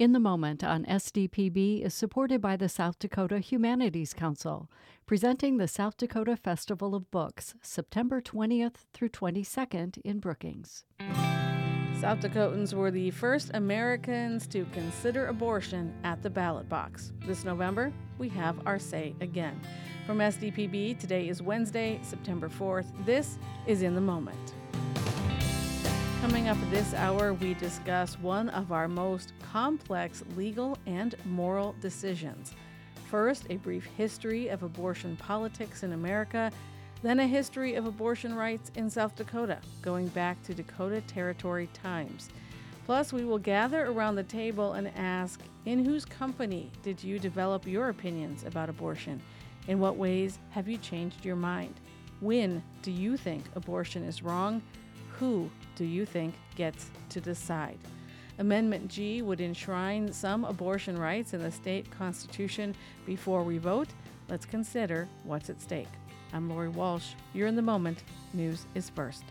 In the Moment on SDPB is supported by the South Dakota Humanities Council, presenting the South Dakota Festival of Books, September 20th through 22nd in Brookings. South Dakotans were the first Americans to consider abortion at the ballot box. This November, we have our say again. From SDPB, today is Wednesday, September 4th. This is In the Moment. Coming up this hour, we discuss one of our most complex legal and moral decisions. First, a brief history of abortion politics in America, then a history of abortion rights in South Dakota, going back to Dakota Territory times. Plus, we will gather around the table and ask, in whose company did you develop your opinions about abortion? In what ways have you changed your mind? When do you think abortion is wrong? Who do you think gets to decide? Amendment G would enshrine some abortion rights in the state constitution. Before we vote, let's consider what's at stake. I'm Lori Walsh. You're in the Moment. News is first.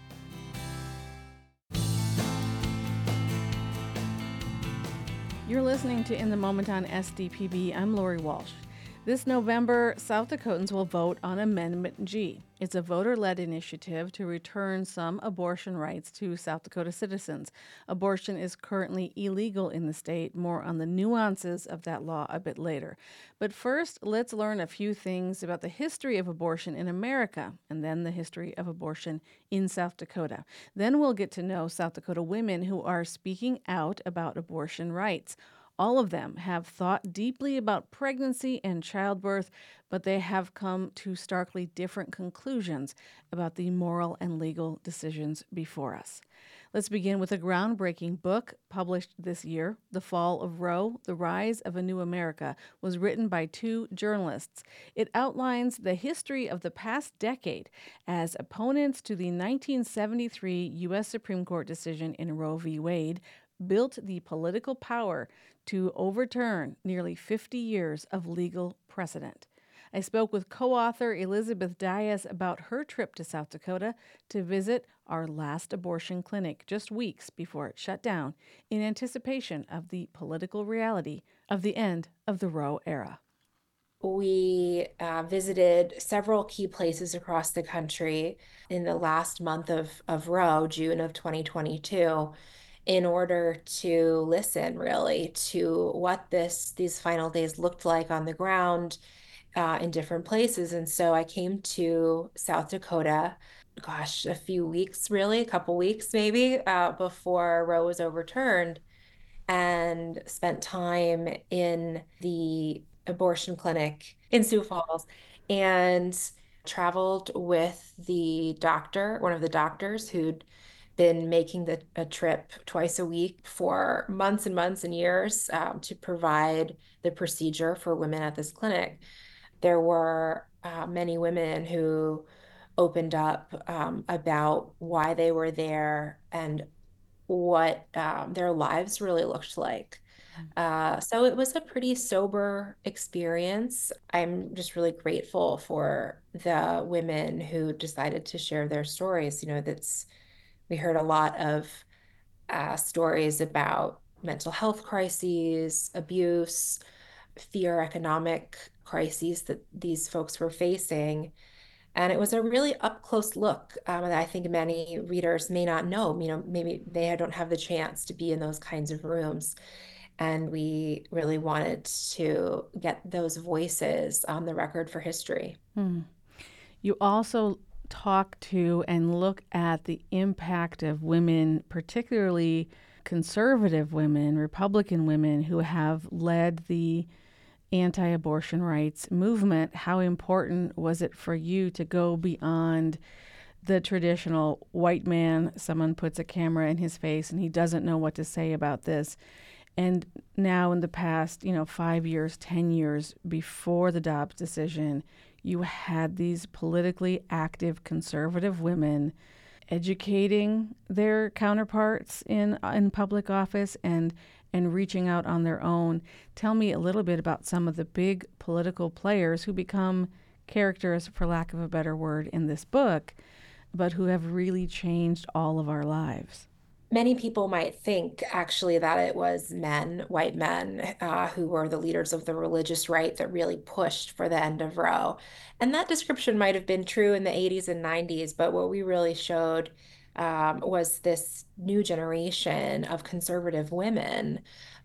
You're listening to In the Moment on SDPB. I'm Lori Walsh. This November, South Dakotans will vote on Amendment G. It's a voter-led initiative to return some abortion rights to South Dakota citizens. Abortion is currently illegal in the state. More on the nuances of that law a bit later. But first, let's learn a few things about the history of abortion in America, and then the history of abortion in South Dakota. Then we'll get to know South Dakota women who are speaking out about abortion rights. All of them have thought deeply about pregnancy and childbirth, but they have come to starkly different conclusions about the moral and legal decisions before us. Let's begin with a groundbreaking book published this year. The Fall of Roe, The Rise of a New America, was written by two journalists. It outlines the history of the past decade as opponents to the 1973 U.S. Supreme Court decision in Roe v. Wade built the political power to overturn nearly 50 years of legal precedent. I spoke with co-author Elizabeth Dias about her trip to South Dakota to visit our last abortion clinic just weeks before it shut down in anticipation of the political reality of the end of the Roe era. We visited several key places across the country in the last month of Roe, June of 2022, in order to listen really to what these final days looked like on the ground in different places. And so I came to South Dakota, a few weeks, really, a couple weeks maybe, before Roe was overturned, and spent time in the abortion clinic in Sioux Falls and traveled with the doctor, one of the doctors who'd been making a trip twice a week for months and months and years to provide the procedure for women at this clinic. There were many women who opened up about why they were there and what their lives really looked like. So it was a pretty sober experience. I'm just really grateful for the women who decided to share their stories. We heard a lot of stories about mental health crises, abuse, fear, economic crises that these folks were facing. And it was a really up close look that I think many readers may not know. Maybe they don't have the chance to be in those kinds of rooms. And we really wanted to get those voices on the record for history. You also talk to and look at the impact of women, particularly conservative women, Republican women who have led the anti-abortion rights movement. How important was it for you to go beyond the traditional white man? Someone puts a camera in his face and he doesn't know what to say about this. And now in the past, 5 years, 10 years before the Dobbs decision, you had these politically active conservative women educating their counterparts in public office and reaching out on their own. Tell me a little bit about some of the big political players who become characters, for lack of a better word, in this book, but who have really changed all of our lives. Many people might think actually that it was men, white men, who were the leaders of the religious right that really pushed for the end of Roe. And that description might have been true in the 80s and 90s, but what we really showed was this new generation of conservative women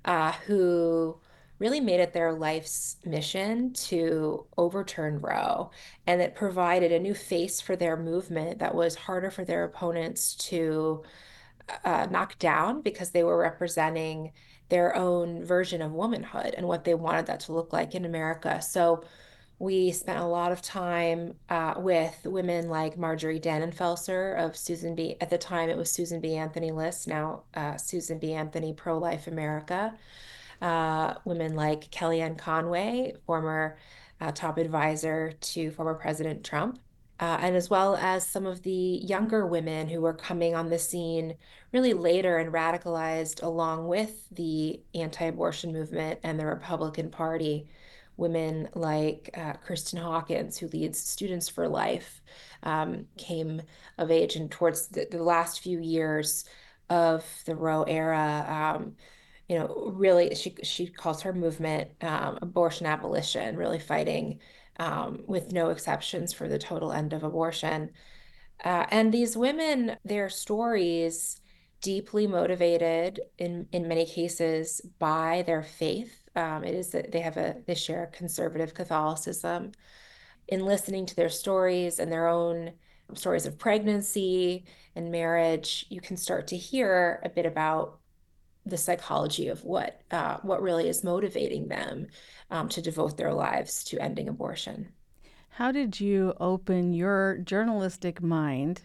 who really made it their life's mission to overturn Roe. And it provided a new face for their movement that was harder for their opponents to knocked down because they were representing their own version of womanhood and what they wanted that to look like in America. So we spent a lot of time with women like Marjorie Dannenfelser of Susan B. At the time, it was Susan B. Anthony List, now Susan B. Anthony Pro-Life America. Women like Kellyanne Conway, former top advisor to former President Trump, and as well as some of the younger women who were coming on the scene really later and radicalized along with the anti-abortion movement and the Republican Party. Women like Kristen Hawkins, who leads Students for Life, came of age and towards the last few years of the Roe era. Really, she calls her movement abortion abolition, really fighting with no exceptions for the total end of abortion. And these women, their stories, deeply motivated in many cases by their faith. It is that they share conservative Catholicism. In listening to their stories and their own stories of pregnancy and marriage, you can start to hear a bit about the psychology of what really is motivating them to devote their lives to ending abortion. How did you open your journalistic mind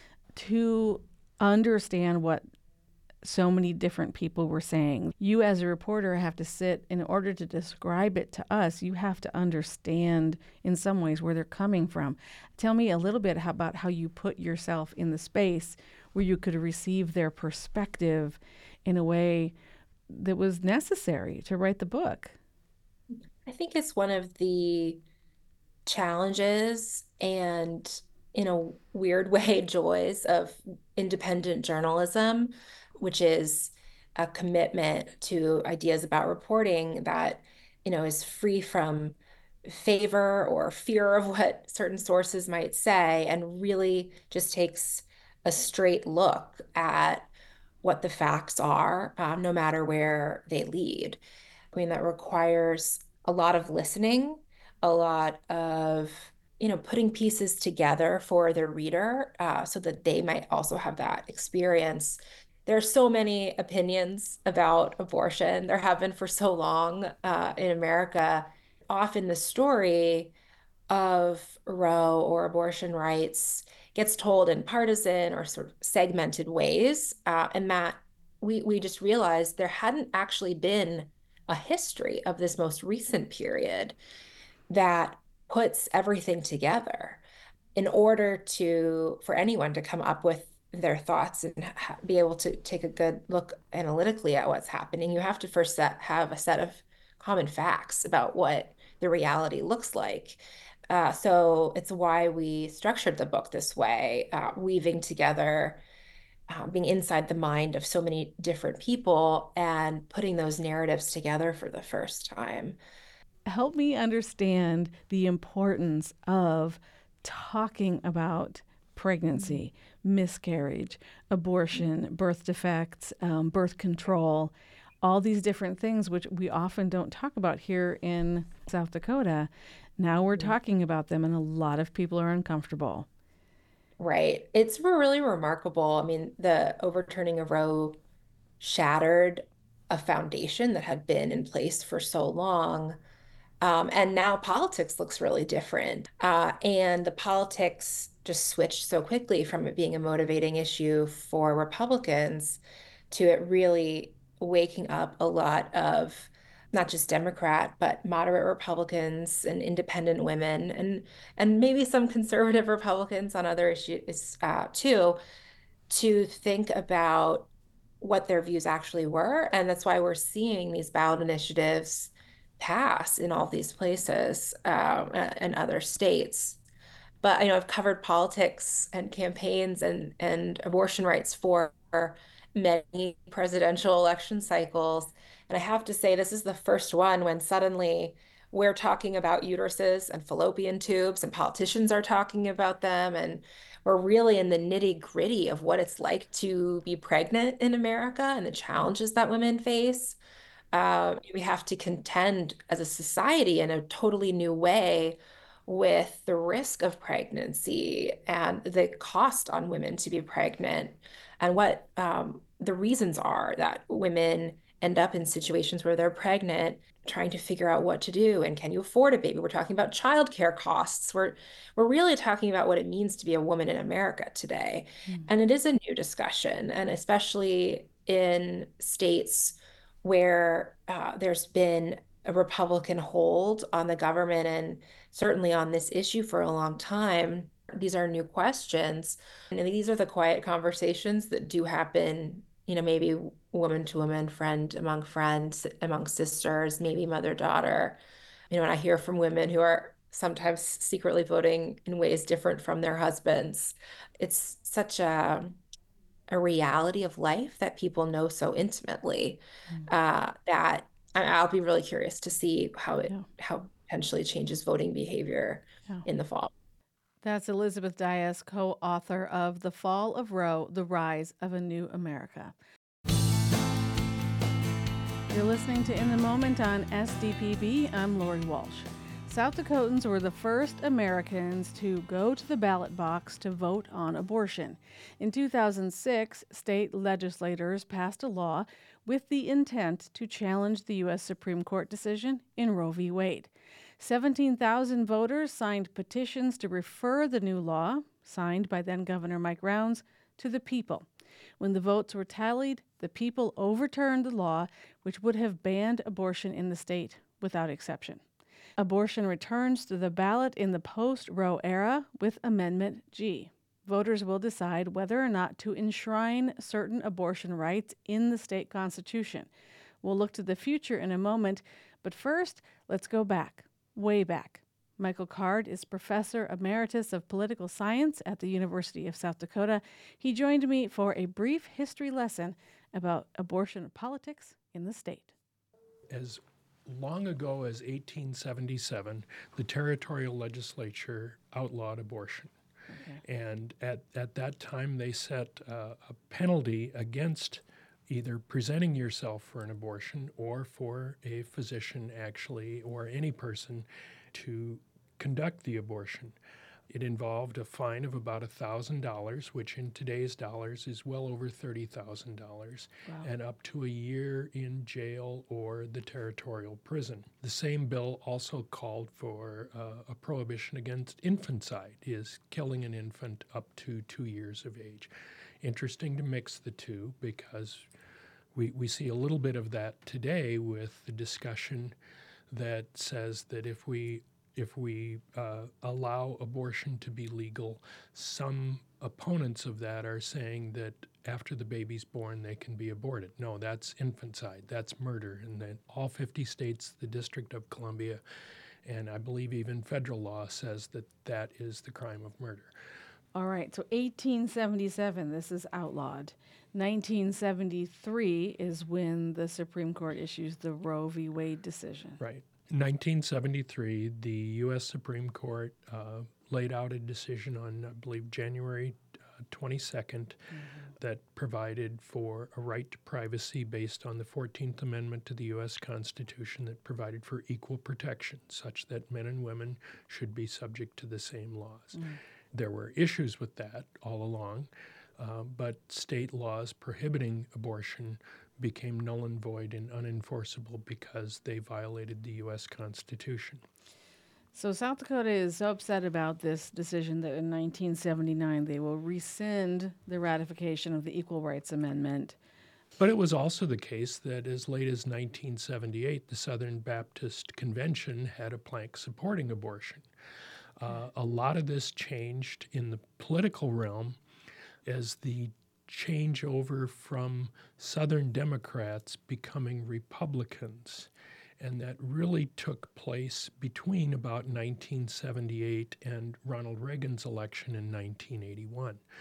to understand what so many different people were saying? You, as a reporter, have to sit in order to describe it to us. You have to understand, in some ways, where they're coming from. Tell me a little bit about how you put yourself in the space where you could receive their perspective in a way that was necessary to write the book. I think it's one of the challenges and, in a weird way, joys of independent journalism, which is a commitment to ideas about reporting that, is free from favor or fear of what certain sources might say and really just takes a straight look at what the facts are, no matter where they lead. I mean, that requires a lot of listening, a lot of, putting pieces together for the reader so that they might also have that experience. There are so many opinions about abortion. There have been for so long in America. Often the story of Roe or abortion rights gets told in partisan or sort of segmented ways, and that we just realized there hadn't actually been a history of this most recent period that puts everything together in order for anyone to come up with their thoughts and be able to take a good look analytically at what's happening. You have to first have a set of common facts about what the reality looks like. So it's why we structured the book this way, weaving together, being inside the mind of so many different people and putting those narratives together for the first time. Help me understand the importance of talking about pregnancy, miscarriage, abortion, birth defects, birth control, all these different things, which we often don't talk about here in South Dakota. Now we're talking about them, and a lot of people are uncomfortable. Right. It's really remarkable. I mean, the overturning of Roe shattered a foundation that had been in place for so long. And now politics looks really different. And the politics just switched so quickly from it being a motivating issue for Republicans to it really waking up a lot of not just Democrat, but moderate Republicans and independent women and maybe some conservative Republicans on other issues too, to think about what their views actually were. And that's why we're seeing these ballot initiatives pass in all these places and other states. But I've covered politics and campaigns and abortion rights for many presidential election cycles. And I have to say, this is the first one when suddenly we're talking about uteruses and fallopian tubes, and politicians are talking about them. And we're really in the nitty-gritty of what it's like to be pregnant in America and the challenges that women face. We have to contend as a society in a totally new way with the risk of pregnancy and the cost on women to be pregnant, and what the reasons are that women end up in situations where they're pregnant, trying to figure out what to do. And can you afford a baby? We're talking about childcare costs. We're really talking about what it means to be a woman in America today. Mm. And it is a new discussion, and especially in states where there's been a Republican hold on the government and certainly on this issue for a long time. These are new questions. And these are the quiet conversations that do happen, maybe woman to woman, friend among friends, among sisters, maybe mother daughter. And I hear from women who are sometimes secretly voting in ways different from their husbands. It's such a reality of life that people know so intimately, Mm. that I'll be really curious to see how Yeah. how potentially changes voting behavior Yeah. in the fall. That's Elizabeth Dias, co-author of The Fall of Roe, The Rise of a New America. You're listening to In the Moment on SDPB. I'm Lori Walsh. South Dakotans were the first Americans to go to the ballot box to vote on abortion. In 2006, state legislators passed a law with the intent to challenge the U.S. Supreme Court decision in Roe v. Wade. 17,000 voters signed petitions to refer the new law, signed by then Governor Mike Rounds, to the people. When the votes were tallied, the people overturned the law, which would have banned abortion in the state without exception. Abortion returns to the ballot in the post-Roe era with Amendment G. Voters will decide whether or not to enshrine certain abortion rights in the state constitution. We'll look to the future in a moment, but first, let's go back, way back. Michael Card is Professor Emeritus of Political Science at the University of South Dakota. He joined me for a brief history lesson about abortion politics in the state. As long ago as 1877, the territorial legislature outlawed abortion. Okay. And at that time, they set a penalty against either presenting yourself for an abortion or for a physician actually, or any person to conduct the abortion. It involved a fine of about $1,000, which in today's dollars is well over $30,000, Wow. and up to a year in jail or the territorial prison. The same bill also called for a prohibition against infanticide, is killing an infant up to 2 years of age. Interesting to mix the two, because we see a little bit of that today with the discussion that says that if we allow abortion to be legal, some opponents of that are saying that after the baby's born, they can be aborted. No, that's infanticide. That's murder. And then all 50 states, the District of Columbia, and I believe even federal law says that that is the crime of murder. All right, so 1877, this is outlawed. 1973 is when the Supreme Court issues the Roe v. Wade decision. Right. In 1973, the U.S. Supreme Court laid out a decision on, I believe, January 22nd that provided for a right to privacy based on the 14th Amendment to the U.S. Constitution, that provided for equal protection, such that men and women should be subject to the same laws. There were issues with that all along, but state laws prohibiting abortion became null and void and unenforceable because they violated the U.S. Constitution. So South Dakota is so upset about this decision that in 1979 they will rescind the ratification of the Equal Rights Amendment. But it was also the case that as late as 1978, the Southern Baptist Convention had a plank supporting abortion. A lot of this changed in the political realm as the changeover from Southern Democrats becoming Republicans. And that really took place between about 1978 and Ronald Reagan's election in 1981.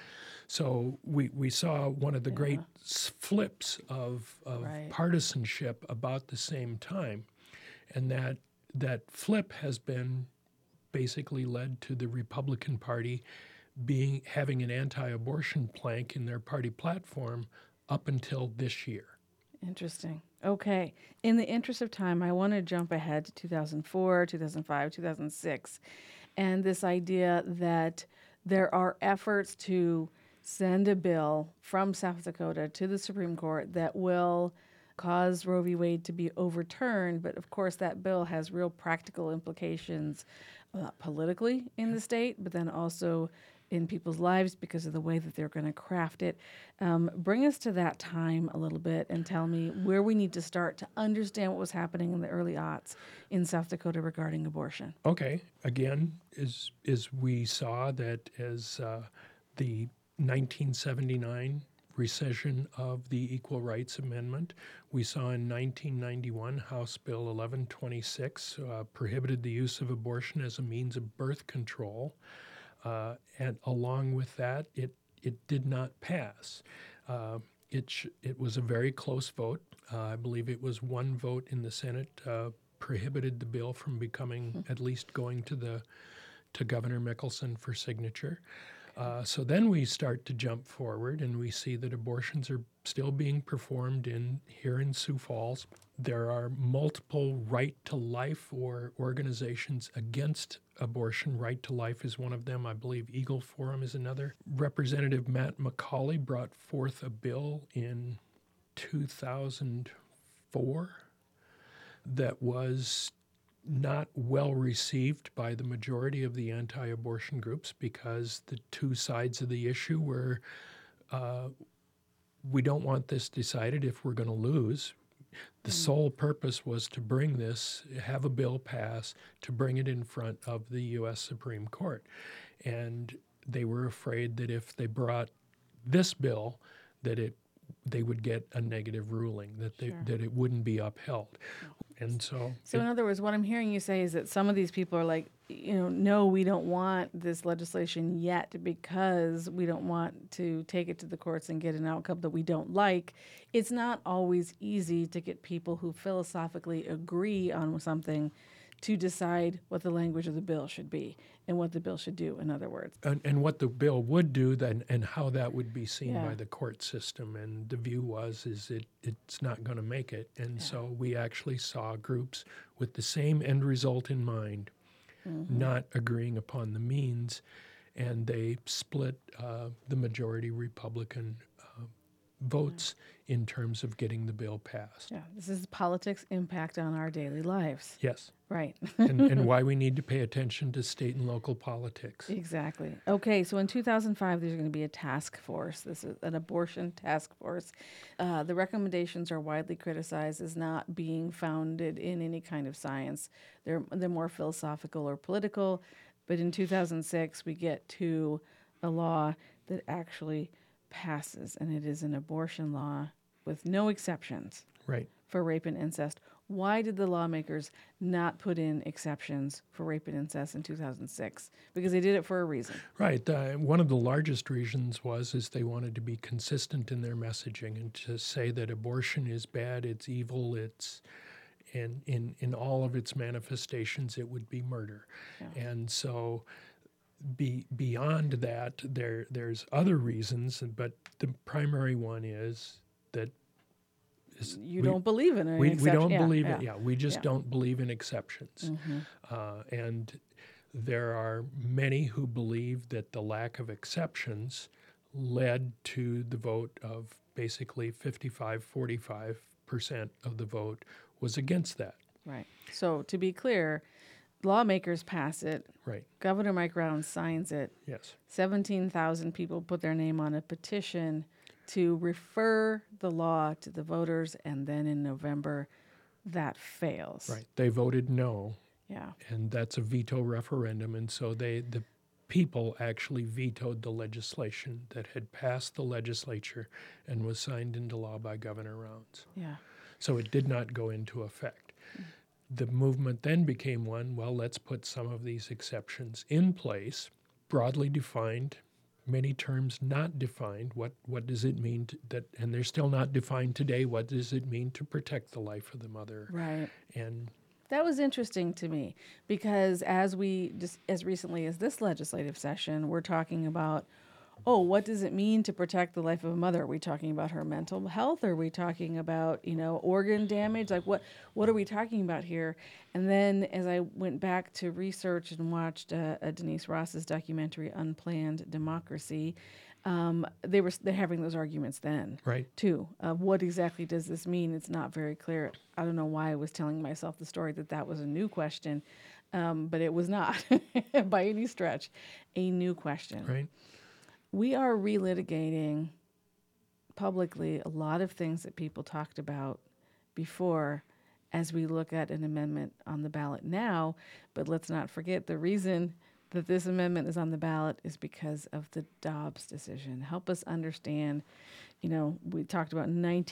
So we saw one of the great flips of Right. partisanship about the same time, and that flip has been basically led to the Republican Party having an anti-abortion plank in their party platform up until this year. Interesting. Okay. In the interest of time, I want to jump ahead to 2004, 2005, 2006, and this idea that there are efforts to send a bill from South Dakota to the Supreme Court that will cause Roe v. Wade to be overturned. But of course, that bill has real practical implications politically in the state, but then also in people's lives because of the way that they're going to craft it. Bring us to that time a little bit and tell me where we need to start to understand what was happening in the early aughts in South Dakota regarding abortion. Okay. Again, is we saw that as the 1979 rescission of the Equal Rights Amendment. We saw in 1991 House Bill 1126 prohibited the use of abortion as a means of birth control. And along with that, it did not pass. It was a very close vote. I believe it was one vote in the Senate prohibited the bill from becoming, at least going to Governor Mickelson for signature. So then we start to jump forward and we see that abortions are still being performed here in Sioux Falls. There are multiple Right to Life or organizations against abortion. Right to Life is one of them. I believe Eagle Forum is another. Representative Matt McCauley brought forth a bill in 2004 that was not well received by the majority of the anti-abortion groups because the two sides of the issue were, we don't want this decided if we're going to lose. The sole purpose was to bring this, have a bill pass, to bring it in front of the U.S. Supreme Court. And they were afraid that if they brought this bill, that they would get a negative ruling, that it wouldn't be upheld. And so in other words, what I'm hearing you say is that some of these people are like, no, we don't want this legislation yet because we don't want to take it to the courts and get an outcome that we don't like. It's not always easy to get people who philosophically agree on something to decide what the language of the bill should be and what the bill should do, in other words. And what the bill would do then, and how that would be seen by the court system. And the view is it's not going to make it. And so we actually saw groups with the same end result in mind, not agreeing upon the means, and they split the majority Republican votes in terms of getting the bill passed. Yeah, this is politics' impact on our daily lives. Yes. Right. and why we need to pay attention to state and local politics. Exactly. Okay, so in 2005, there's going to be a task force. This is an abortion task force. The recommendations are widely criticized as not being founded in any kind of science. They're more philosophical or political. But in 2006, we get to a law that actually passes, and it is an abortion law with no exceptions for rape and incest. Why did the lawmakers not put in exceptions for rape and incest in 2006? Because they did it for a reason. Right. One of the largest reasons is they wanted to be consistent in their messaging and to say that abortion is bad, it's evil, it's in all of its manifestations, it would be murder. Yeah. And so beyond that, there's other reasons, but the primary one is that you don't believe in an exception. We don't believe it. Yeah, we just don't believe in exceptions. And there are many who believe that the lack of exceptions led to the vote of basically 45% of the vote was against that. Right. So to be clear, lawmakers pass it. Right. Governor Mike Rounds signs it. Yes. 17,000 people put their name on a petition to refer the law to the voters, and then in November, that fails. Right. They voted no. Yeah. And that's a veto referendum, and so the people actually vetoed the legislation that had passed the legislature and was signed into law by Governor Rounds. Yeah. So it did not go into effect. The movement then became let's put some of these exceptions in place, broadly defined many terms not defined. What does it mean and they're still not defined today. What does it mean to protect the life of the mother? Right. And that was interesting to me because as recently as this legislative session, we're talking about, what does it mean to protect the life of a mother? Are we talking about her mental health? Are we talking about, organ damage? Like what are we talking about here? And then as I went back to research and watched Denise Ross's documentary, Unplanned Democracy, they're having those arguments then, right, too. What exactly does this mean? It's not very clear. I don't know why I was telling myself the story that was a new question, but it was not by any stretch a new question. right. We are relitigating publicly a lot of things that people talked about before as we look at an amendment on the ballot now. But let's not forget the reason that this amendment is on the ballot is because of the Dobbs decision. Help us understand, we talked about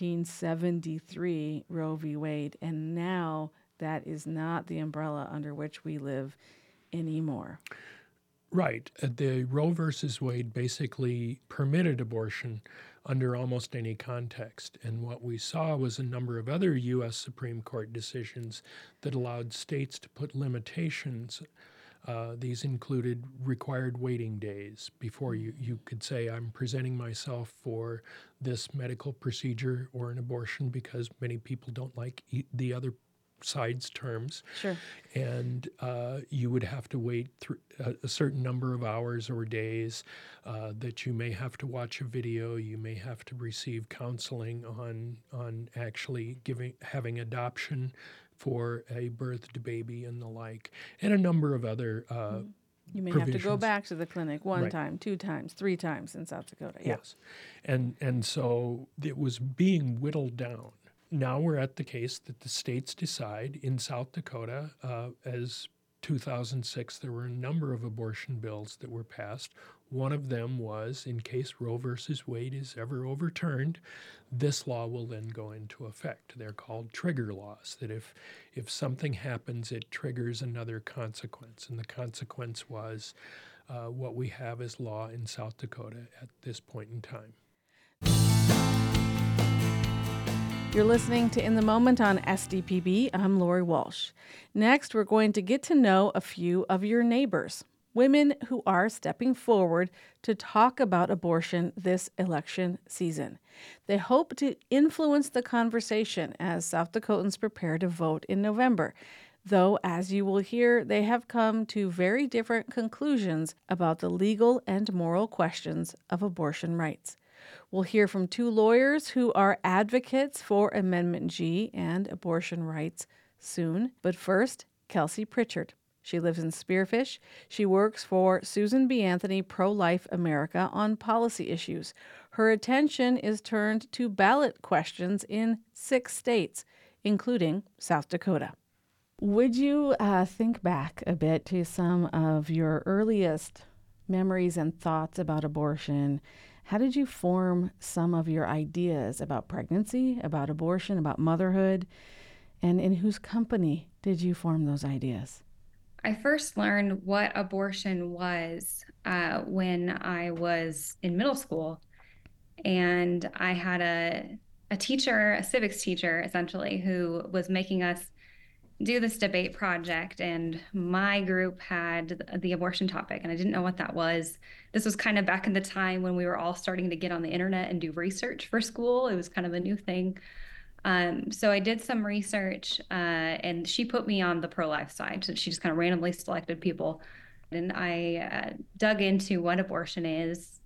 1973 Roe v. Wade, and now that is not the umbrella under which we live anymore. Right. The Roe versus Wade basically permitted abortion under almost any context. And what we saw was a number of other U.S. Supreme Court decisions that allowed states to put limitations. These included required waiting days before you could say, I'm presenting myself for this medical procedure or an abortion, because many people don't like the other side's terms. Sure. And you would have to wait a certain number of hours or days, that you may have to watch a video, you may have to receive counseling on actually having adoption for a birthed baby and the like, and a number of other you may provisions. Have to go back to the clinic one Right. time, 2 times, 3 times in South Dakota. Yeah. Yes. And so it was being whittled down. Now we're at the case that the states decide. In South Dakota, as 2006, there were a number of abortion bills that were passed. One of them was, in case Roe versus Wade is ever overturned, this law will then go into effect. They're called trigger laws, that if something happens, it triggers another consequence. And the consequence was what we have as law in South Dakota at this point in time. You're listening to In the Moment on SDPB. I'm Lori Walsh. Next, we're going to get to know a few of your neighbors, women who are stepping forward to talk about abortion this election season. They hope to influence the conversation as South Dakotans prepare to vote in November. Though, as you will hear, they have come to very different conclusions about the legal and moral questions of abortion rights. We'll hear from 2 lawyers who are advocates for Amendment G and abortion rights soon. But first, Kelsey Pritchard. She lives in Spearfish. She works for Susan B. Anthony Pro-Life America on policy issues. Her attention is turned to ballot questions in 6 states, including South Dakota. Would you think back a bit to some of your earliest memories and thoughts about abortion? How did you form some of your ideas about pregnancy, about abortion, about motherhood? And in whose company did you form those ideas? I first learned what abortion was when I was in middle school. And I had a teacher, a civics teacher, essentially, who was making us do this debate project, and my group had the abortion topic, and I didn't know what that was. This was kind of back in the time when we were all starting to get on the internet and do research for school. It was kind of a new thing. So I did some research, and she put me on the pro-life side. So she just kind of randomly selected people, and I dug into what abortion is,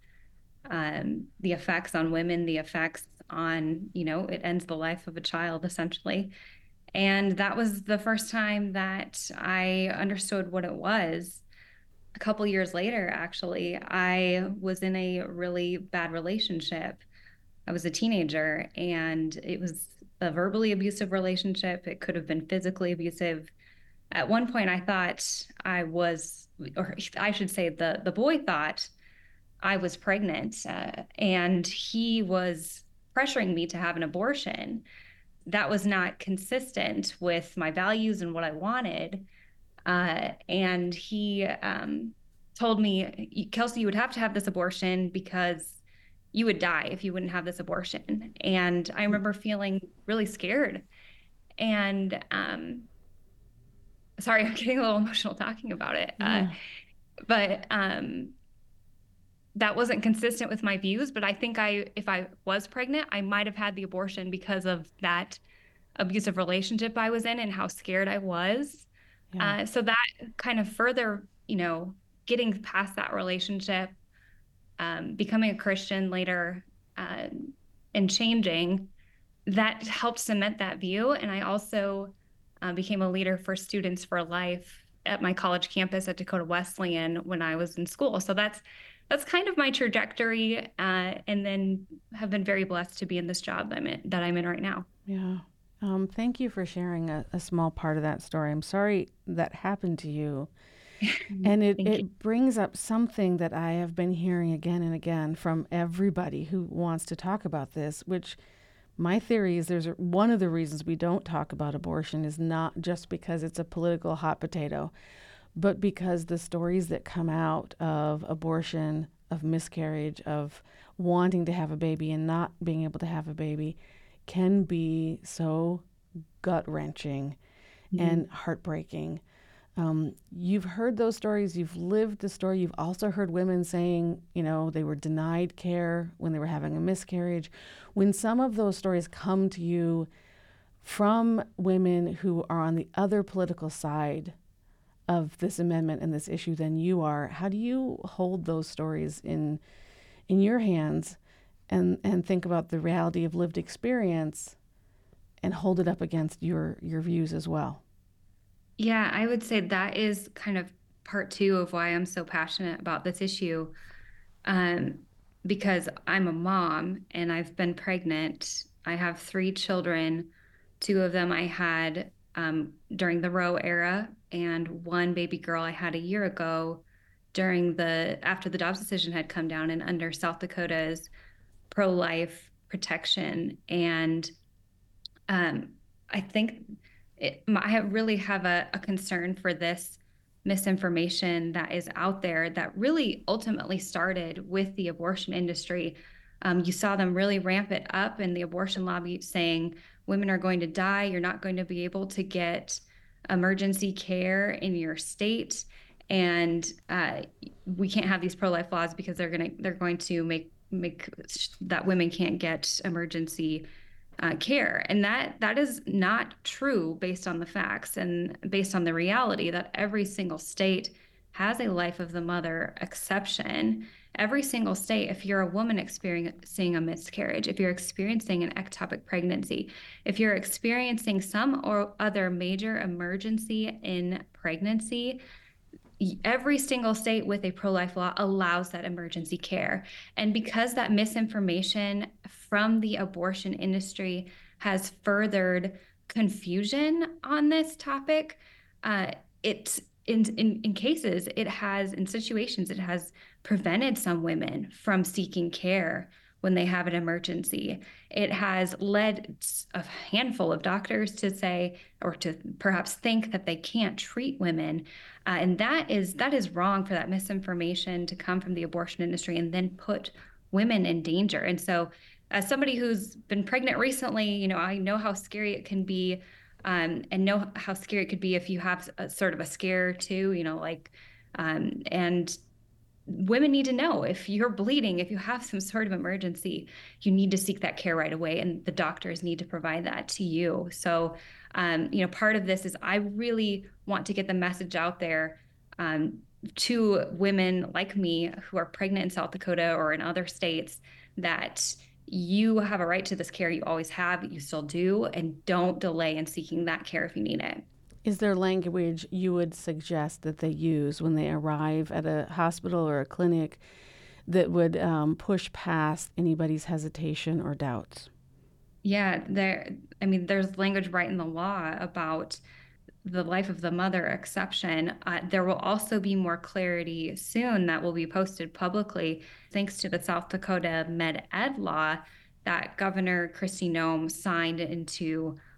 the effects on women, the effects on, it ends the life of a child, essentially. And that was the first time that I understood what it was. A couple years later, actually, I was in a really bad relationship. I was a teenager, and it was a verbally abusive relationship. It could have been physically abusive. At one point, I thought I was, or I should say the boy thought I was pregnant, and he was pressuring me to have an abortion. That was not consistent with my values and what I wanted. And he told me, Kelsey, you would have to have this abortion because you would die if you wouldn't have this abortion. And I remember feeling really scared. And sorry, I'm getting a little emotional talking about it. Yeah. But that wasn't consistent with my views. But I think if I was pregnant, I might have had the abortion because of that abusive relationship I was in and how scared I was. Yeah. So that kind of further, getting past that relationship, becoming a Christian later, and changing, that helped cement that view. And I also became a leader for Students for Life at my college campus at Dakota Wesleyan when I was in school. So that's kind of my trajectory, and then have been very blessed to be in this job that I'm in right now. Yeah. Thank you for sharing a small part of that story. I'm sorry that happened to you. And it brings up something that I have been hearing again and again from everybody who wants to talk about this, which my theory is one of the reasons we don't talk about abortion is not just because it's a political hot potato, but because the stories that come out of abortion, of miscarriage, of wanting to have a baby and not being able to have a baby can be so gut-wrenching and heartbreaking. You've heard those stories, you've lived the story, you've also heard women saying, they were denied care when they were having a miscarriage. When some of those stories come to you from women who are on the other political side of this amendment and this issue than you are, how do you hold those stories in your hands and think about the reality of lived experience and hold it up against your views as well? Yeah, I would say that is kind of part two of why I'm so passionate about this issue. Because I'm a mom and I've been pregnant. I have 3 children. 2 of them I had during the Roe era, and 1 baby girl I had a year ago after the Dobbs decision had come down and under South Dakota's pro-life protection. And I think I really have a concern for this misinformation that is out there that really ultimately started with the abortion industry. You saw them really ramp it up in the abortion lobby saying women are going to die. You're not going to be able to get emergency care in your state. And we can't have these pro-life laws because they're going to make that women can't get emergency care. And that is not true based on the facts and based on the reality that every single state has a life of the mother exception. Every single state, if you're a woman experiencing a miscarriage, if you're experiencing an ectopic pregnancy, if you're experiencing some or other major emergency in pregnancy, every single state with a pro-life law allows that emergency care. And because that misinformation from the abortion industry has furthered confusion on this topic, it's in cases, in situations, it has prevented some women from seeking care when they have an emergency. It has led a handful of doctors to say, or to perhaps think, that they can't treat women. And that is wrong for that misinformation to come from the abortion industry and then put women in danger. And so as somebody who's been pregnant recently, I know how scary it can be, and know how scary it could be if you have sort of a scare too, and women need to know if you're bleeding, if you have some sort of emergency, you need to seek that care right away, and the doctors need to provide that to you. So, part of this is I really want to get the message out there to women like me who are pregnant in South Dakota or in other states that you have a right to this care. You always have, you still do, and don't delay in seeking that care if you need it. Is there language you would suggest that they use when they arrive at a hospital or a clinic that would push past anybody's hesitation or doubts? Yeah, there's language right in the law about the life of the mother exception. There will also be more clarity soon that will be posted publicly thanks to the South Dakota Med Ed law that Governor Kristi Noem signed into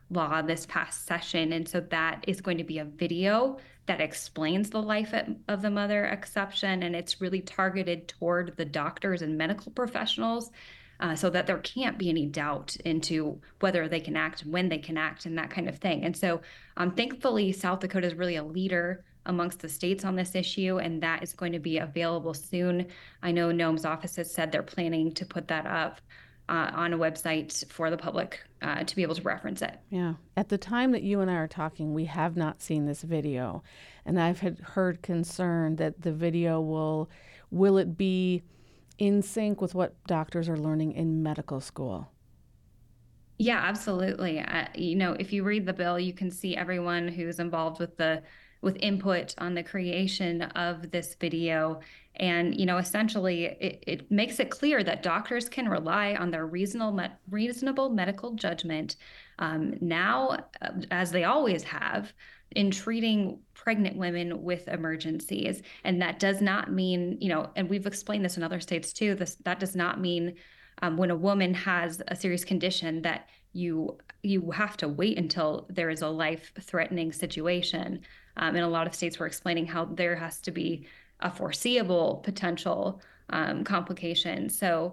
law this past session. And so that is going to be a video that explains the life of the mother exception. And it's really targeted toward the doctors and medical professionals, so that there can't be any doubt into whether they can act, when they can act, and that kind of thing. And so thankfully, South Dakota is really a leader amongst the states on this issue, and that is going to be available soon. I know Noam's office has said they're planning to put that up on a website for the public to be able to reference it. Yeah. At the time that you and I are talking, we have not seen this video. And I've heard concern that the video will it be in sync with what doctors are learning in medical school? Yeah, absolutely. If you read the bill, you can see everyone who's involved with input on the creation of this video. And, essentially it makes it clear that doctors can rely on their reasonable medical judgment now, as they always have, in treating pregnant women with emergencies. And that does not mean, and we've explained this in other states too, that does not mean when a woman has a serious condition that you have to wait until there is a life-threatening situation. In a lot of states, we're explaining how there has to be a foreseeable potential complication. So,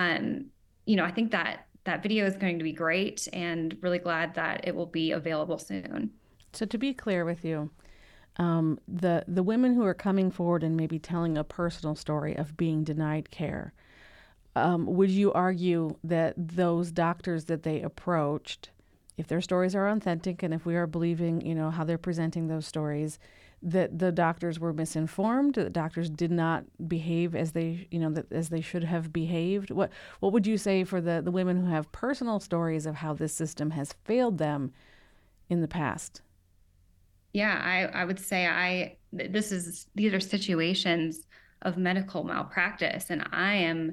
I think that video is going to be great, and really glad that it will be available soon. So to be clear with you, the women who are coming forward and maybe telling a personal story of being denied care, would you argue that those doctors that they approached, if their stories are authentic and if we are believing, how they're presenting those stories, that the doctors were misinformed, that doctors did not behave as they, as they should have behaved? What would you say for the women who have personal stories of how this system has failed them in the past? Yeah, I would say these are situations of medical malpractice, and I am,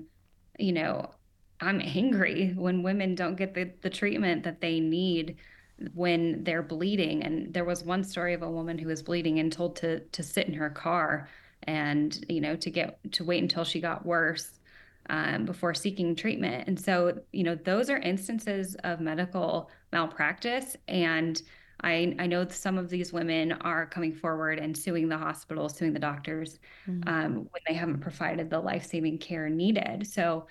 I'm angry when women don't get the treatment that they need when they're bleeding. And there was one story of a woman who was bleeding and told to sit in her car and, to wait until she got worse before seeking treatment. And so, those are instances of medical malpractice. And I know some of these women are coming forward and suing the hospital, suing the doctors when they haven't provided the life-saving care needed. So,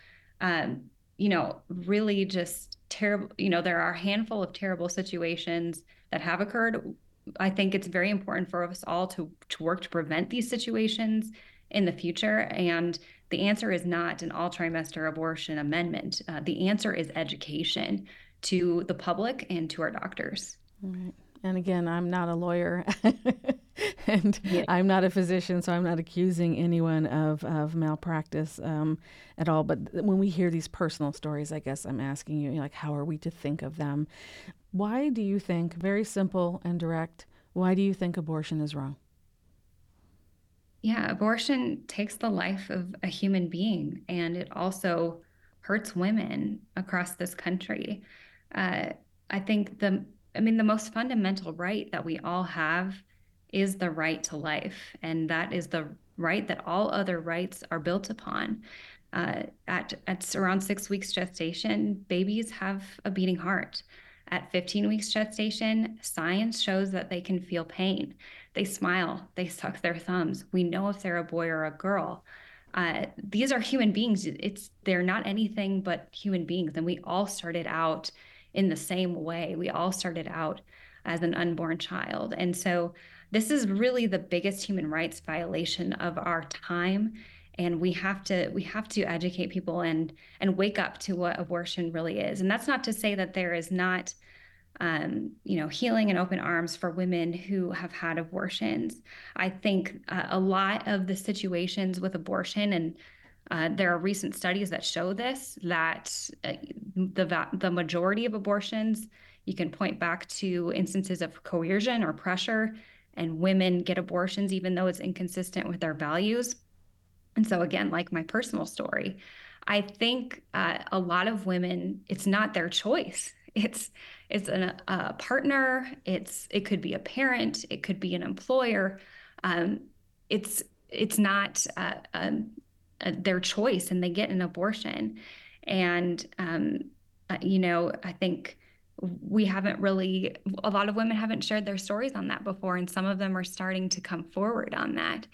really just terrible, there are a handful of terrible situations that have occurred. I think it's very important for us all to work to prevent these situations in the future. And the answer is not an all-trimester abortion amendment. The answer is education to the public and to our doctors. Right. And again, I'm not a lawyer and I'm not a physician, so I'm not accusing anyone of malpractice at all. But when we hear these personal stories, I guess I'm asking you, like, how are we to think of them? Why do you think, very simple and direct, why do you think abortion is wrong? Yeah, abortion takes the life of a human being, and it also hurts women across this country. I think the most fundamental right that we all have is the right to life, and that is the right that all other rights are built upon. At around 6 weeks gestation, babies have a beating heart. At 15 weeks gestation, science shows that they can feel pain. They smile, they suck their thumbs. We know if they're a boy or a girl. These are human beings. They're not anything but human beings. And we all started out in the same way. We all started out as an unborn child. And so this is really the biggest human rights violation of our time. And we have to educate people and wake up to what abortion really is. And that's not to say that there is not healing and open arms for women who have had abortions. I think a lot of the situations with abortion, and there are recent studies that show this, that the majority of abortions, you can point back to instances of coercion or pressure, and women get abortions even though it's inconsistent with their values. And so again, like my personal story, I think a lot of women, it's not their choice. It's a partner. It could be a parent. It could be an employer. It's not their choice, and they get an abortion. And I think we haven't really, a lot of women haven't shared their stories on that before, and some of them are starting to come forward on that.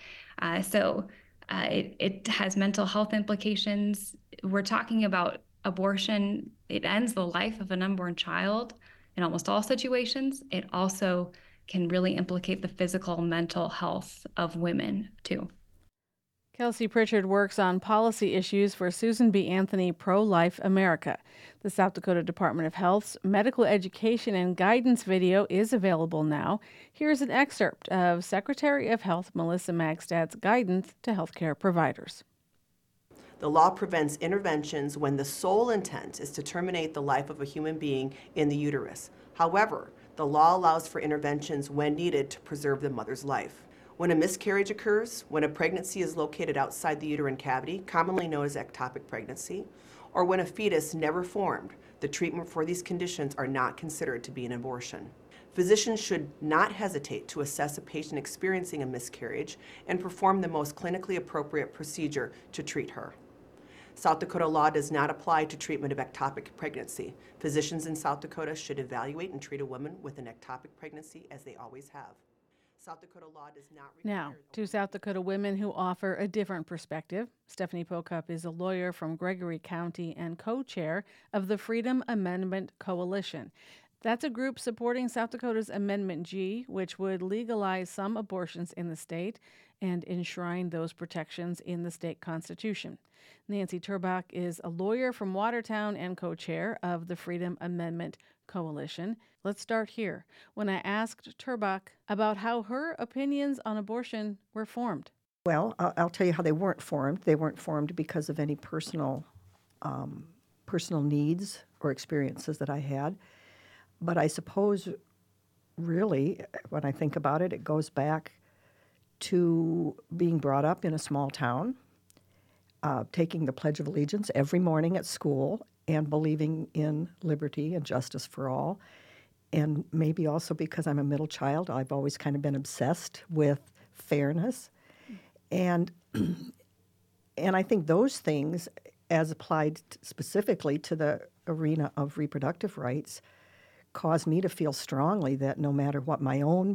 It has mental health implications. We're talking about abortion. It ends the life of an unborn child in almost all situations. It also can really implicate the physical, mental health of women too. Kelsey Pritchard works on policy issues for Susan B. Anthony Pro-Life America. The South Dakota Department of Health's medical education and guidance video is available now. Here's an excerpt of Secretary of Health Melissa Magstad's guidance to healthcare providers. The law prevents interventions when the sole intent is to terminate the life of a human being in the uterus. However, the law allows for interventions when needed to preserve the mother's life. When a miscarriage occurs, when a pregnancy is located outside the uterine cavity, commonly known as ectopic pregnancy, or when a fetus never formed, the treatment for these conditions are not considered to be an abortion. Physicians should not hesitate to assess a patient experiencing a miscarriage and perform the most clinically appropriate procedure to treat her. South Dakota law does not apply to treatment of ectopic pregnancy. Physicians in South Dakota should evaluate and treat a woman with an ectopic pregnancy as they always have. South Dakota law does not require... Now, to South Dakota women who offer a different perspective. Stephanie Pocup is a lawyer from Gregory County and co-chair of the Freedom Amendment Coalition. That's a group supporting South Dakota's Amendment G, which would legalize some abortions in the state and enshrine those protections in the state constitution. Nancy Turbach is a lawyer from Watertown and co-chair of the Freedom Amendment Coalition. Let's start here. When I asked Turbach about how her opinions on abortion were formed. Well, I'll tell you how they weren't formed. They weren't formed because of any personal needs or experiences that I had. But I suppose, really, when I think about it, it goes back to being brought up in a small town, taking the Pledge of Allegiance every morning at school, and believing in liberty and justice for all. And maybe also because I'm a middle child, I've always kind of been obsessed with fairness. And I think those things, as applied specifically to the arena of reproductive rights, caused me to feel strongly that no matter what my own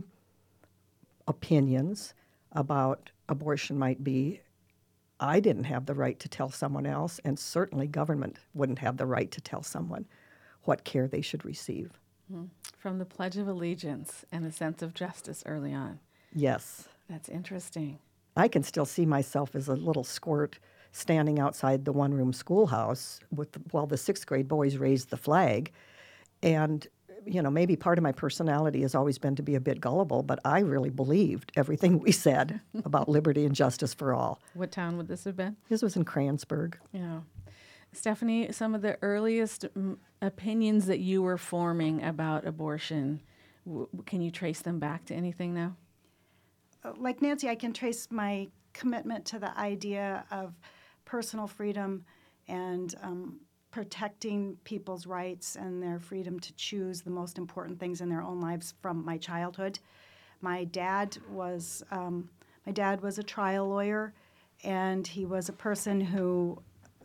opinions about abortion might be, I didn't have the right to tell someone else, and certainly government wouldn't have the right to tell someone what care they should receive. From the Pledge of Allegiance and a sense of justice early on. Yes. That's interesting. I can still see myself as a little squirt standing outside the one-room schoolhouse while the sixth grade boys raised the flag. And, you know, maybe part of my personality has always been to be a bit gullible, but I really believed everything we said about liberty and justice for all. What town would this have been? This was in Cransburg. Yeah. Stephanie, some of the earliest opinions that you were forming about abortion, can you trace them back to anything now? Like Nancy, I can trace my commitment to the idea of personal freedom and protecting people's rights and their freedom to choose the most important things in their own lives from my childhood. My dad was a trial lawyer, and he was a person who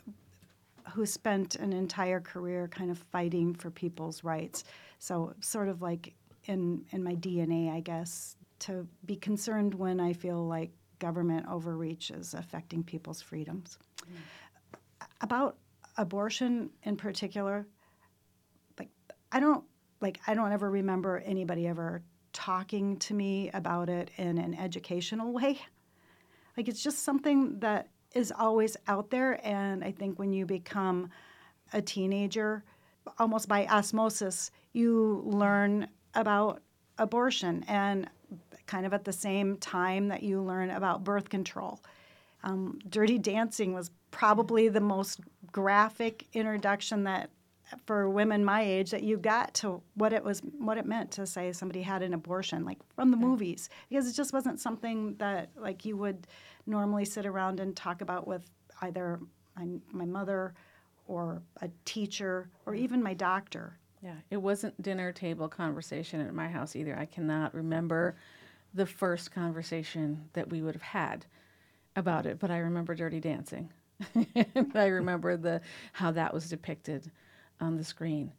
spent an entire career kind of fighting for people's rights. So sort of like in my DNA, I guess, to be concerned when I feel like government overreach is affecting people's freedoms. About abortion in particular, I don't ever remember anybody ever talking to me about it in an educational way. Like, it's just something that is always out there, and I think when you become a teenager, almost by osmosis, you learn about abortion, and kind of at the same time that you learn about birth control. Dirty Dancing was probably the most graphic introduction that, for women my age, that you got to what it meant to say somebody had an abortion, like from the movies, because it just wasn't something that like you would normally sit around and talk about with either my mother or a teacher or even my doctor. Yeah, it wasn't dinner table conversation at my house either. I cannot remember the first conversation that we would have had about it, but I remember Dirty Dancing. I remember how that was depicted on the screen.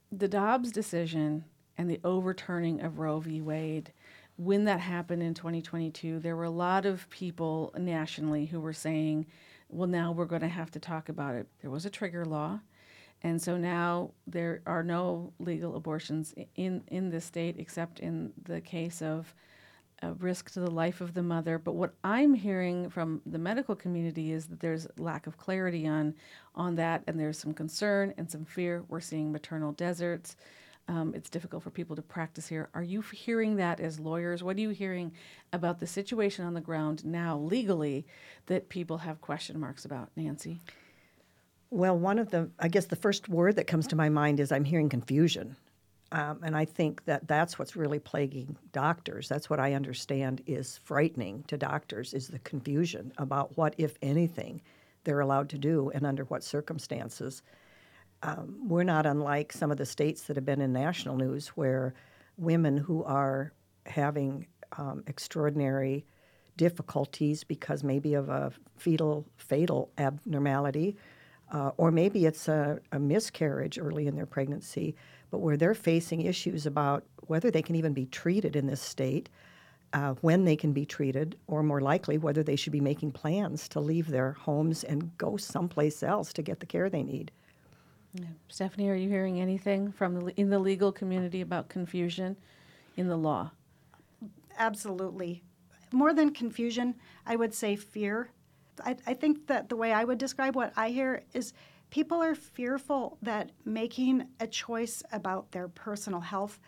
The Dobbs decision and the overturning of Roe v. Wade, when that happened in 2022, there were a lot of people nationally who were saying, well, now we're going to have to talk about it. There was a trigger law. And so now there are no legal abortions in this state except in the case of a risk to the life of the mother. But what I'm hearing from the medical community is that there's lack of clarity on that, and there's some concern and some fear. We're seeing maternal deserts. It's difficult for people to practice here. Are you hearing that as lawyers? What are you hearing about the situation on the ground now legally that people have question marks about, Nancy? Well, I guess the first word that comes to my mind is I'm hearing confusion. And I think that that's what's really plaguing doctors. That's what I understand is frightening to doctors, is the confusion about what, if anything, they're allowed to do and under what circumstances. We're not unlike some of the states that have been in national news where women who are having extraordinary difficulties because maybe of a fatal abnormality, or maybe it's a miscarriage early in their pregnancy, but where they're facing issues about whether they can even be treated in this state, when they can be treated, or more likely whether they should be making plans to leave their homes and go someplace else to get the care they need. Yeah. Stephanie, are you hearing anything in the legal community about confusion in the law? Absolutely. More than confusion, I would say fear. I think that the way I would describe what I hear is people are fearful that making a choice about their personal health,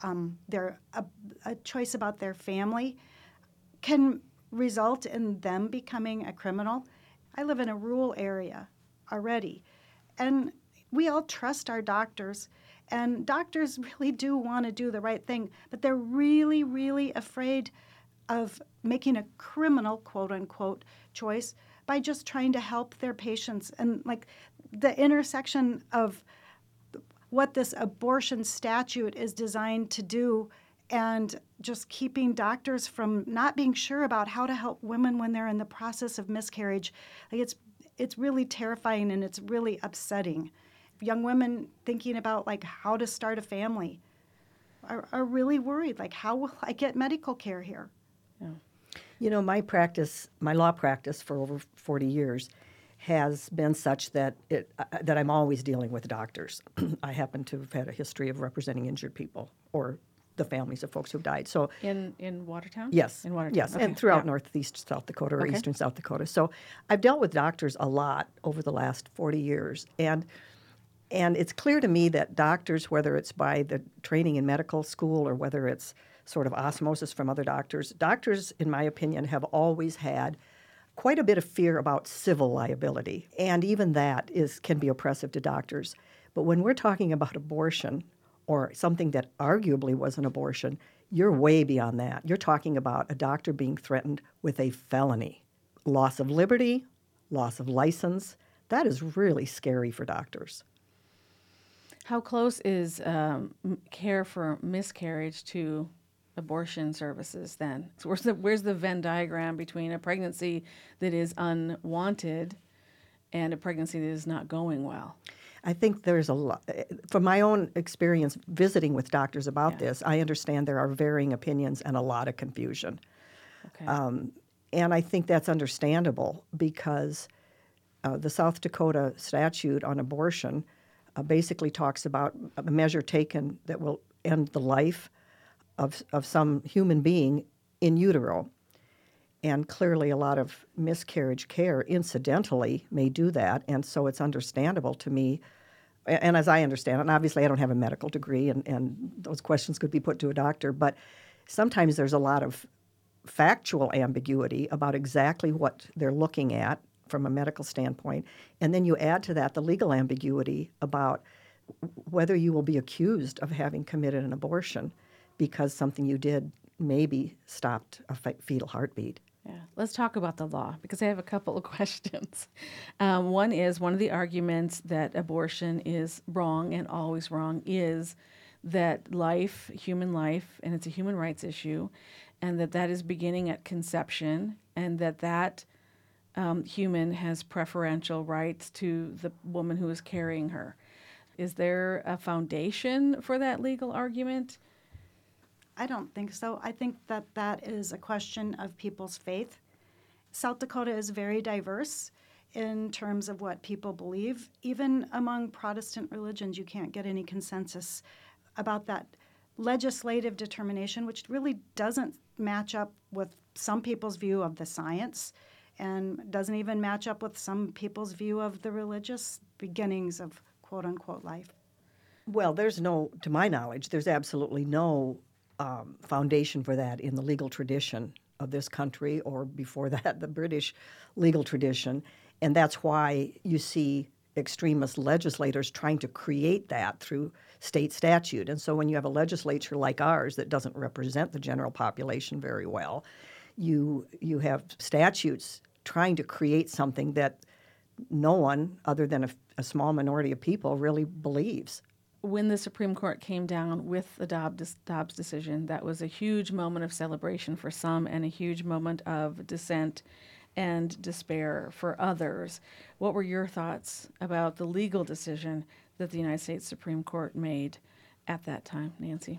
a choice about their family, can result in them becoming a criminal. I live in a rural area already, and we all trust our doctors, and doctors really do want to do the right thing, but they're really, really afraid of making a criminal, quote-unquote, choice by just trying to help their patients. And like the intersection of what this abortion statute is designed to do and just keeping doctors from not being sure about how to help women when they're in the process of miscarriage, like it's really terrifying and it's really upsetting. Young women thinking about like how to start a family are really worried, like how will I get medical care here? Yeah. You know, my law practice for over 40 years has been such that that I'm always dealing with doctors. I happen to have had a history of representing injured people or the families of folks who've died. So in Watertown? Yes. In Watertown. Yes, Okay. and throughout Yeah. Northeast South Dakota or Okay. Eastern South Dakota. So I've dealt with doctors a lot over the last 40 years. And it's clear to me that doctors, whether it's by the training in medical school or whether it's sort of osmosis from other doctors, in my opinion, have always had quite a bit of fear about civil liability. And even that can be oppressive to doctors. But when we're talking about abortion or something that arguably was an abortion, you're way beyond that. You're talking about a doctor being threatened with a felony. Loss of liberty, loss of license. That is really scary for doctors. How close is care for miscarriage to abortion services then? So where's the Venn diagram between a pregnancy that is unwanted and a pregnancy that is not going well? I think there's a lot. From my own experience visiting with doctors about this, I understand there are varying opinions and a lot of confusion. Okay. And I think that's understandable because the South Dakota statute on abortion basically talks about a measure taken that will end the life of some human being in utero. And clearly a lot of miscarriage care incidentally may do that, and so it's understandable to me, and as I understand it, and obviously I don't have a medical degree, and those questions could be put to a doctor, but sometimes there's a lot of factual ambiguity about exactly what they're looking at from a medical standpoint, and then you add to that the legal ambiguity about whether you will be accused of having committed an abortion because something you did maybe stopped a fetal heartbeat. Yeah, let's talk about the law because I have a couple of questions. One of the arguments that abortion is wrong and always wrong is that life, human life, and it's a human rights issue, and that is beginning at conception, and that human has preferential rights to the woman who is carrying her. Is there a foundation for that legal argument? I don't think so. I think that that is a question of people's faith. South Dakota is very diverse in terms of what people believe. Even among Protestant religions, you can't get any consensus about that legislative determination, which really doesn't match up with some people's view of the science and doesn't even match up with some people's view of the religious beginnings of quote-unquote life. Well, to my knowledge, there's absolutely no foundation for that in the legal tradition of this country, or before that, the British legal tradition. And that's why you see extremist legislators trying to create that through state statute. And so when you have a legislature like ours that doesn't represent the general population very well, you have statutes trying to create something that no one other than a small minority of people really believes. When the Supreme Court came down with the Dobbs decision, that was a huge moment of celebration for some and a huge moment of dissent and despair for others. What were your thoughts about the legal decision that the United States Supreme Court made at that time, Nancy?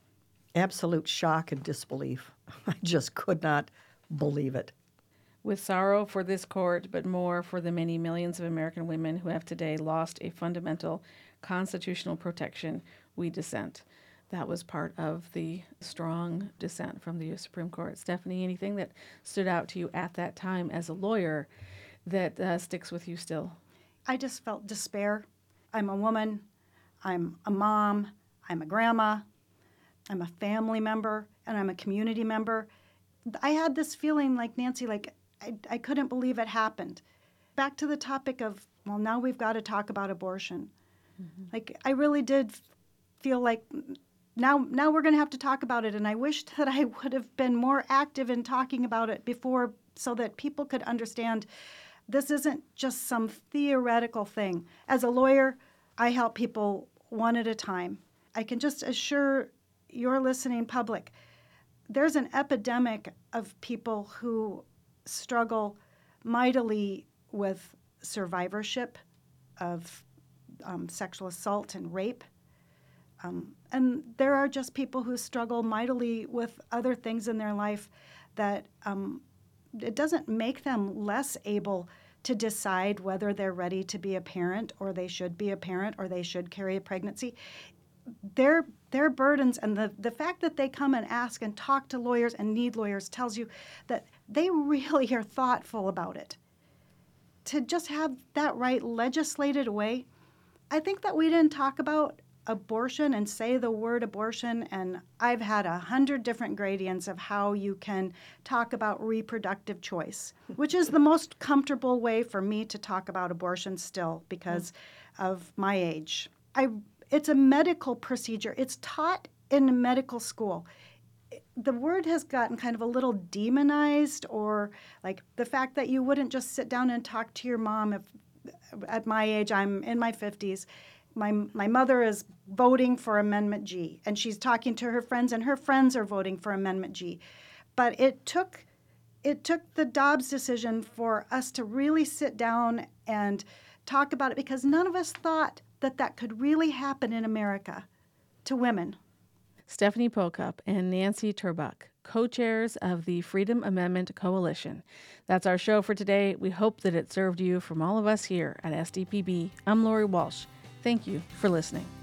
Absolute shock and disbelief. I just could not believe it. With sorrow for this court, but more for the many millions of American women who have today lost a fundamental constitutional protection, we dissent. That was part of the strong dissent from the U.S. Supreme Court. Stephanie, anything that stood out to you at that time as a lawyer that sticks with you still? I just felt despair. I'm a woman. I'm a mom. I'm a grandma. I'm a family member, and I'm a community member. I had this feeling like Nancy, like I couldn't believe it happened. Back to the topic of, well, now we've got to talk about abortion. Mm-hmm. Like, I really did feel like now we're going to have to talk about it, and I wished that I would have been more active in talking about it before so that people could understand this isn't just some theoretical thing. As a lawyer, I help people one at a time. I can just assure your listening public, there's an epidemic of people who struggle mightily with survivorship of sexual assault and rape. And there are just people who struggle mightily with other things in their life that it doesn't make them less able to decide whether they're ready to be a parent, or they should be a parent, or they should carry a pregnancy. Their burdens and the fact that they come and ask and talk to lawyers and need lawyers tells you that they really are thoughtful about it. To just have that right legislated away, I think that we didn't talk about abortion and say the word abortion, and I've had 100 different gradients of how you can talk about reproductive choice, which is the most comfortable way for me to talk about abortion still because of my age. It's a medical procedure. It's taught in medical school. The word has gotten kind of a little demonized, or like the fact that you wouldn't just sit down and talk to your mom. If at my age, I'm in my 50s, my mother is voting for Amendment G, and she's talking to her friends, and her friends are voting for Amendment G. But it took the Dobbs decision for us to really sit down and talk about it, because none of us thought that could really happen in America to women. Stephanie Pokup and Nancy Turbuck, co-chairs of the Freedom Amendment Coalition. That's our show for today. We hope that it served you. From all of us here at SDPB, I'm Lori Walsh. Thank you for listening.